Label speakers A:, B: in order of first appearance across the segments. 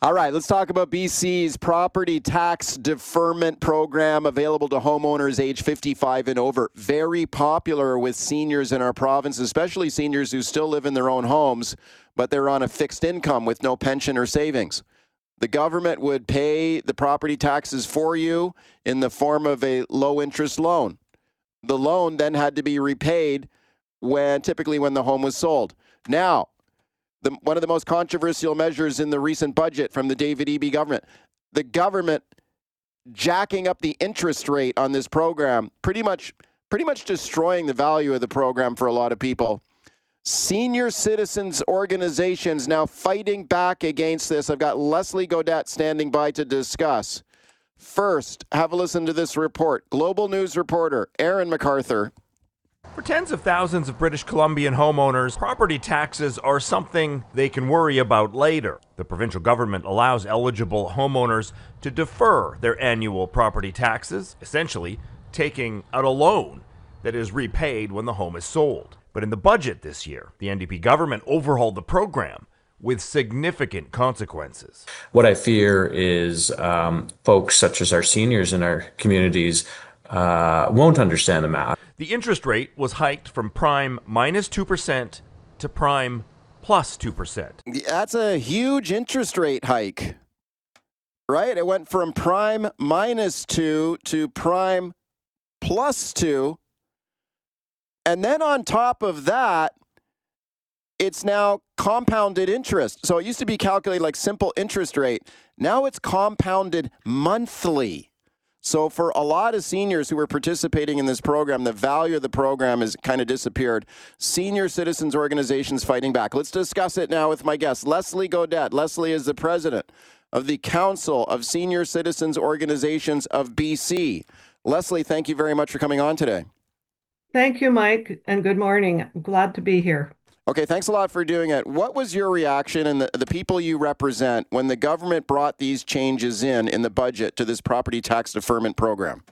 A: All right, let's talk about BC's property tax deferment program available to homeowners age 55 and over. Very popular with seniors in our province, especially seniors who still live in their own homes, but they're on a fixed income with no pension or savings. The government would pay the property taxes for you in the form of a low-interest loan. The loan then had to be repaid typically when the home was sold. Now, one of the most controversial measures in the recent budget from the David Eby government, the government jacking up the interest rate on this program, pretty much destroying the value of the program for a lot of people. Senior citizens organizations now fighting back against this. I've got Leslie Godette standing by to discuss. First, have a listen to this report. Global News reporter Aaron MacArthur.
B: For tens of thousands of British Columbian homeowners, property taxes are something they can worry about later. The provincial government allows eligible homeowners to defer their annual property taxes, essentially taking out a loan that is repaid when the home is sold. But in the budget this year, the NDP government overhauled the program with significant consequences.
C: What I fear is folks such as our seniors in our communities won't understand the math.
B: The interest rate was hiked from prime minus 2% to prime plus 2%.
A: That's a huge interest rate hike, right? It went from prime minus 2 to prime plus 2. And then on top of that, it's now compounded interest. So it used to be calculated like simple interest rate. Now it's compounded monthly. So for a lot of seniors who were participating in this program, the value of the program has kind of disappeared. Senior citizens organizations fighting back. Let's discuss it now with my guest, Leslie Godette. Leslie is the president of the Council of Senior Citizens Organizations of BC. Leslie, thank you very much for coming on today.
D: Thank you, Mike, and good morning. I'm glad to be here.
A: Okay, thanks a lot for doing it. What was your reaction and the people you represent when the government brought these changes in the budget to this property tax deferment program?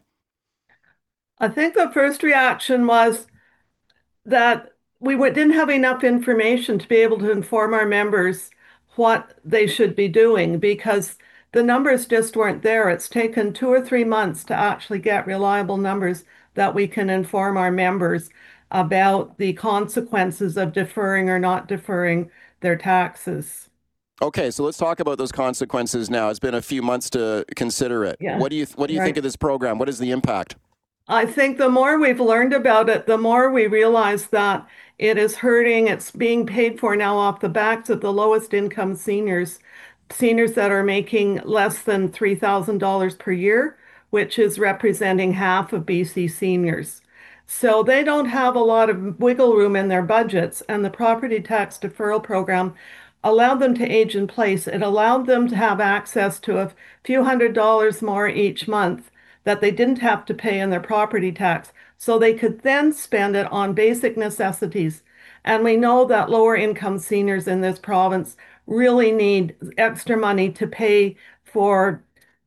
D: I think the first reaction was that we didn't have enough information to be able to inform our members what they should be doing because the numbers just weren't there. It's taken 2 or 3 months to actually get reliable numbers that we can inform our members about the consequences of deferring or not deferring their taxes.
A: Okay, so let's talk about those consequences now. It's been a few months to consider it. Yeah. What do you think of this program? What is the impact?
D: I think the more we've learned about it, the more we realize that it is hurting. It's being paid for now off the backs of the lowest income seniors that are making less than $3,000 per year, which is representing half of BC seniors. So they don't have a lot of wiggle room in their budgets, and the property tax deferral program allowed them to age in place. It allowed them to have access to a few $100s more each month that they didn't have to pay in their property tax, so they could then spend it on basic necessities. And we know that lower income seniors in this province really need extra money to pay for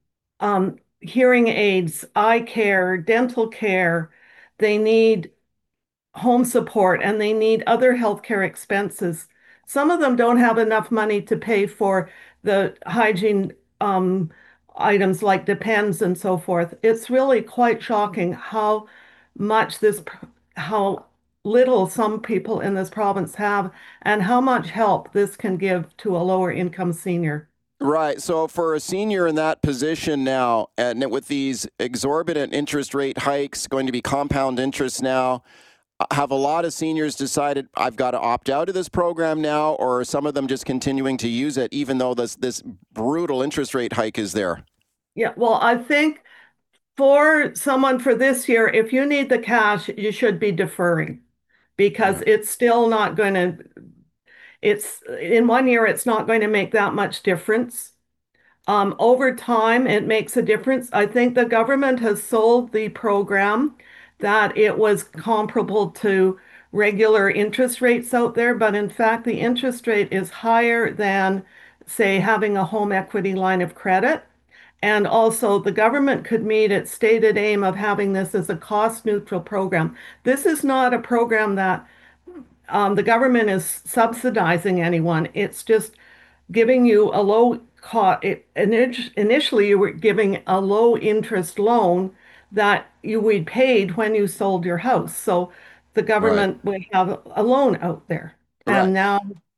D: hearing aids, eye care, dental care. They need home support and they need other healthcare expenses. Some of them don't have enough money to pay for the hygiene items like Depends and so forth. It's really quite shocking how little some people in this province have and how much help this can give to a lower income senior.
A: Right. So for a senior in that position now, and with these exorbitant interest rate hikes, going to be compound interest now, have a lot of seniors decided I've got to opt out of this program now, or are some of them just continuing to use it even though this brutal interest rate hike is there?
D: Yeah, well, I think for someone for this year, if you need the cash, you should be deferring because it's still not going to, in 1 year, it's not going to make that much difference. Over time, it makes a difference. I think the government has sold the program that it was comparable to regular interest rates out there, but in fact, the interest rate is higher than, say, having a home equity line of credit. And also, the government could meet its stated aim of having this as a cost-neutral program. This is not a program that the government is subsidizing anyone. It's just giving you a low initially you were giving a low interest loan that you would paid when you sold your house. So the
A: Right.
D: government would have a loan out there.
A: Right.
D: And now,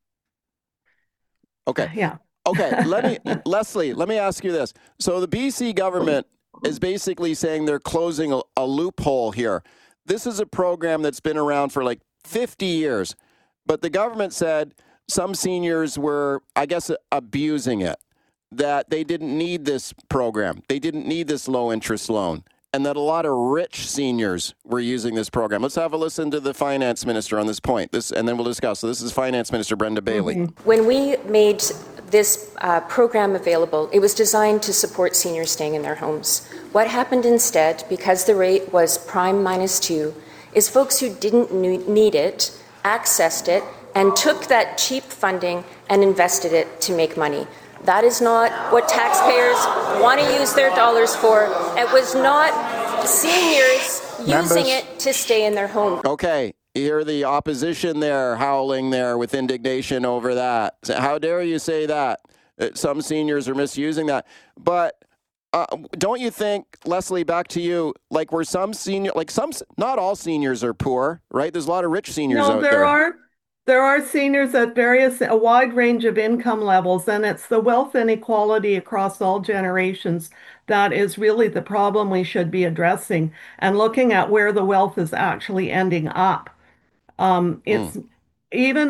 A: Okay.
D: yeah.
A: Okay. Leslie, let me ask you this. So the BC government is basically saying they're closing a loophole here. This is a program that's been around for like 50 years, but the government said some seniors were, I guess, abusing it, that they didn't need this program. They didn't need this low interest loan, and that a lot of rich seniors were using this program. Let's have a listen to the finance minister on this point, and then we'll discuss. So this is Finance Minister Brenda Bailey.
E: When we made this program available, it was designed to support seniors staying in their homes. What happened instead, because the rate was prime -2, is folks who didn't need it accessed it and took that cheap funding and invested it to make money. That is not what taxpayers want to use their dollars for. It was not seniors using it to stay in their home.
A: Okay. You hear the opposition there howling there with indignation over that. How dare you say that? Some seniors are misusing that. But don't you think, Leslie, back to you, like were some senior, like some, not all seniors are poor, right? There's a lot of rich seniors out there.
D: There are seniors at a wide range of income levels, and it's the wealth inequality across all generations that is really the problem we should be addressing and looking at where the wealth is actually ending up. It's even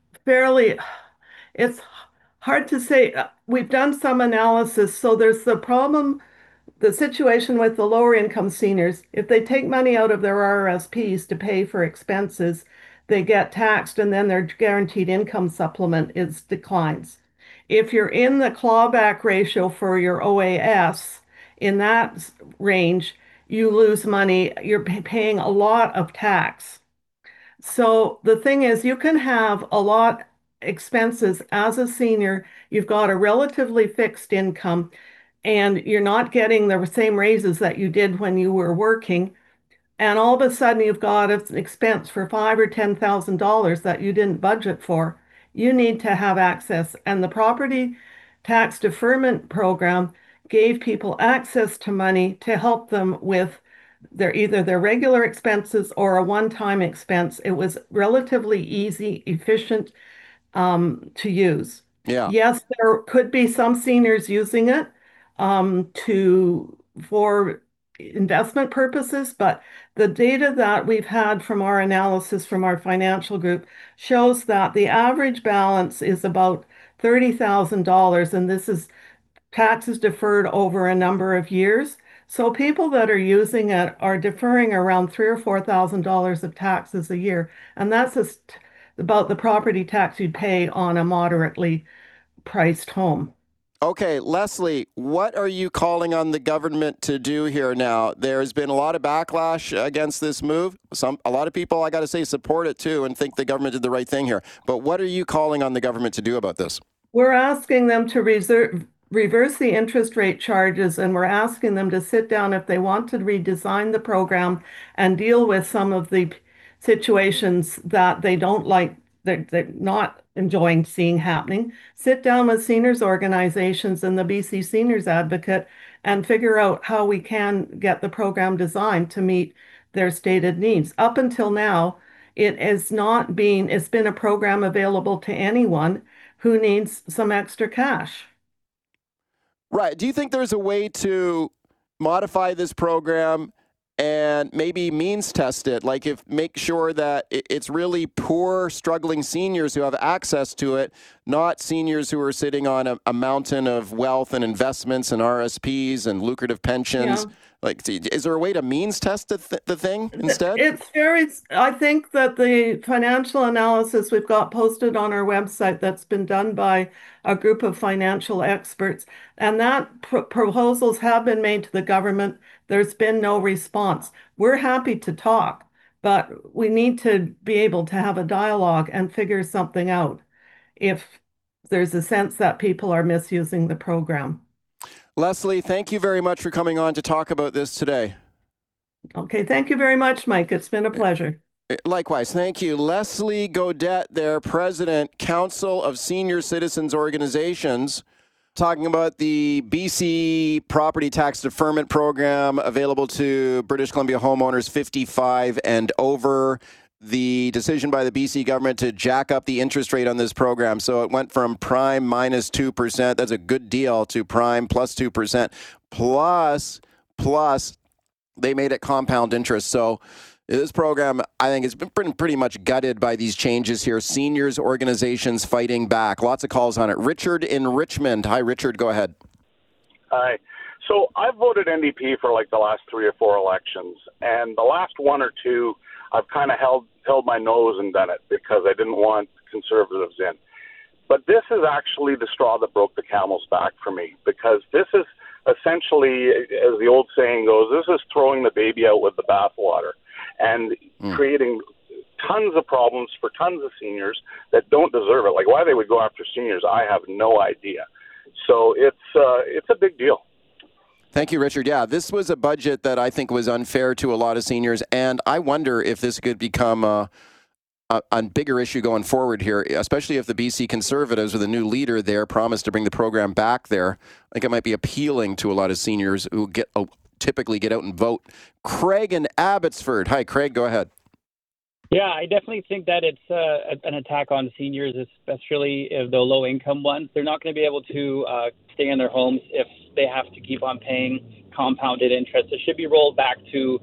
D: it's hard to say. We've done some analysis. So there's the situation with the lower income seniors. If they take money out of their RRSPs to pay for expenses, they get taxed and then their guaranteed income supplement declines. If you're in the clawback ratio for your OAS, in that range, you lose money. You're paying a lot of tax. So the thing is, you can have a lot expenses as a senior. You've got a relatively fixed income and you're not getting the same raises that you did when you were working. And all of a sudden you've got an expense for $5,000 or $10,000 that you didn't budget for. You need to have access. And the property tax deferment program gave people access to money to help them with either their regular expenses or a one-time expense. It was relatively easy, efficient to use.
A: Yeah.
D: Yes, there could be some seniors using it for investment purposes, but the data that we've had from our analysis from our financial group shows that the average balance is about $30,000, and this is taxes deferred over a number of years. So people that are using it are deferring around $3,000 or $4,000 of taxes a year, and that's about the property tax you'd pay on a moderately priced home.
A: Okay, Leslie, what are you calling on the government to do here now? There's been a lot of backlash against this move. A lot of people, I got to say, support it too and think the government did the right thing here. But what are you calling on the government to do about this?
D: We're asking them to reverse the interest rate charges, and we're asking them to sit down if they want to redesign the program and deal with some of the situations that they don't like, they're not enjoying seeing happening. Sit down with seniors organizations and the BC Seniors Advocate and figure out how we can get the program designed to meet their stated needs. Up until now, it's been a program available to anyone who needs some extra cash.
A: Right. Do you think there's a way to modify this program and maybe means test it? Like make sure that it's really poor, struggling seniors who have access to it, not seniors who are sitting on a mountain of wealth and investments and RSPs and lucrative pensions. Yeah. Like, is there a way to means test the thing instead?
D: I think that the financial analysis we've got posted on our website that's been done by a group of financial experts, and that proposals have been made to the government. There's been no response. We're happy to talk, but we need to be able to have a dialogue and figure something out if there's a sense that people are misusing the program.
A: Leslie, thank you very much for coming on to talk about this today.
D: Okay, thank you very much, Mike. It's been a pleasure.
A: Likewise, thank you. Leslie Gaudette, their president, Council of Senior Citizens Organizations, Talking about the BC property tax deferment program available to British Columbia homeowners 55 and over. The decision by the BC government to jack up the interest rate on this program. So it went from prime minus 2%. That's a good deal to prime plus 2%. Plus they made it compound interest. So this program, I think, has been pretty much gutted by these changes here. Seniors organizations fighting back. Lots of calls on it. Richard in Richmond. Hi, Richard. Go ahead.
F: Hi. So I've voted NDP for like the last 3 or 4 elections, and the last 1 or 2, I've kind of held my nose and done it because I didn't want Conservatives in. But this is actually the straw that broke the camel's back for me, because this is essentially, as the old saying goes, this is throwing the baby out with the bathwater and creating tons of problems for tons of seniors that don't deserve it. Like, why they would go after seniors, I have no idea. So it's a big deal.
A: Thank you, Richard. Yeah, this was a budget that I think was unfair to a lot of seniors, and I wonder if this could become a bigger issue going forward here, especially if the BC Conservatives, with a new leader there, promise to bring the program back there. I think it might be appealing to a lot of seniors who typically get out and vote. Craig in Abbotsford. Hi, Craig. Go ahead.
G: Yeah, I definitely think that it's an attack on seniors, especially if the low-income ones. They're not going to be able to stay in their homes if they have to keep on paying compounded interest. It should be rolled back to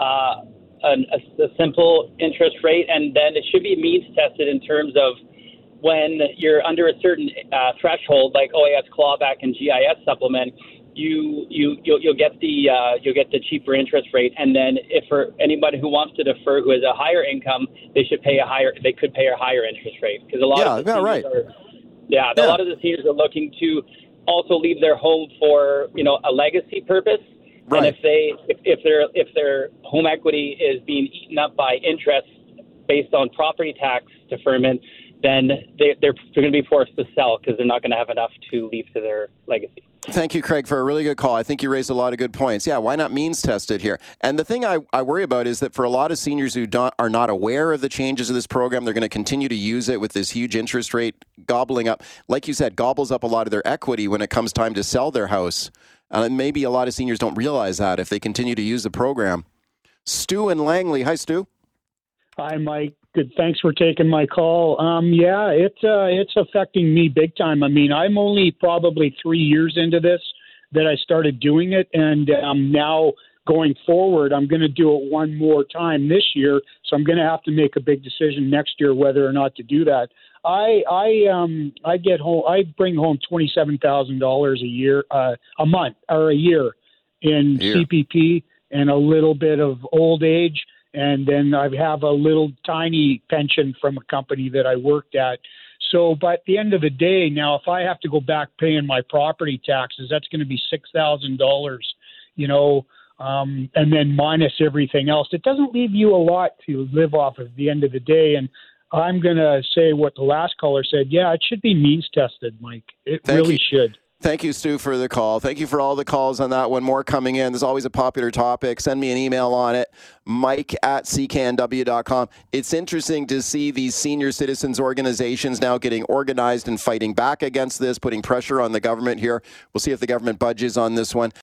G: a simple interest rate, and then it should be means tested in terms of when you're under a certain threshold, like OAS clawback and GIS supplement. You'll get the cheaper interest rate, and then if for anybody who wants to defer who has a higher income, they could pay a higher interest rate, because a lot of the seniors are looking to also leave their home for a legacy purpose. Right. And if their home equity is being eaten up by interest based on property tax deferment, then they're going to be forced to sell because they're not going to have enough to leave to their legacy.
A: Thank you, Craig, for a really good call. I think you raised a lot of good points. Yeah, why not means test it here? And the thing I worry about is that for a lot of seniors who are not aware of the changes of this program, they're going to continue to use it with this huge interest rate gobbling up, like you said, gobbles up a lot of their equity when it comes time to sell their house. And maybe a lot of seniors don't realize that if they continue to use the program. Stu in Langley. Hi, Stu.
H: Hi, Mike. Good. Thanks for taking my call. Yeah, it's affecting me big time. I mean, I'm only probably 3 years into this that I started doing it, and now going forward, I'm going to do it one more time this year. So I'm going to have to make a big decision next year whether or not to do that. I bring home $27,000 a month or a year in CPP and a little bit of old age. And then I have a little tiny pension from a company that I worked at. So, but at the end of the day, now, if I have to go back paying my property taxes, that's going to be $6,000, and then minus everything else. It doesn't leave you a lot to live off at the end of the day. And I'm going to say what the last caller said. Yeah, it should be means tested, Mike. It really should.
A: Thank you, Stu, for the call. Thank you for all the calls on that one. More coming in. There's always a popular topic. Send me an email on it, mike@cknw.com. It's interesting to see these senior citizens organizations now getting organized and fighting back against this, putting pressure on the government here. We'll see if the government budges on this one.